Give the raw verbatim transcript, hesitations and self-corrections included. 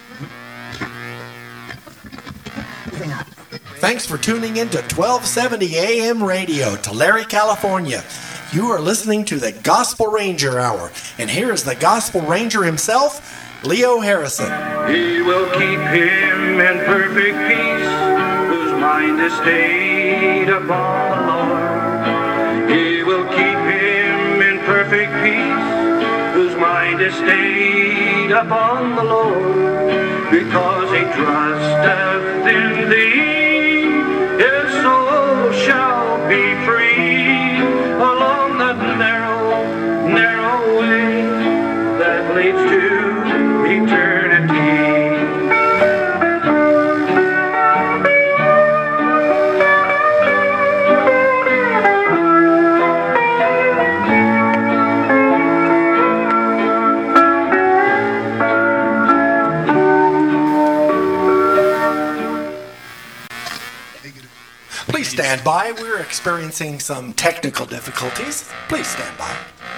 Thanks for tuning in to twelve seventy A M radio, Tulare, California. You are listening to the Gospel Ranger Hour, and here is the Gospel Ranger himself, Leo Harrison. He will keep him in perfect peace, whose mind is stayed upon the Lord. He will keep him in perfect peace, whose mind is stayed upon the Lord. Because he trusteth in thee, his soul shall be free along that narrow, narrow way that leads to eternity. Please stand by. We're experiencing some technical difficulties. Please stand by.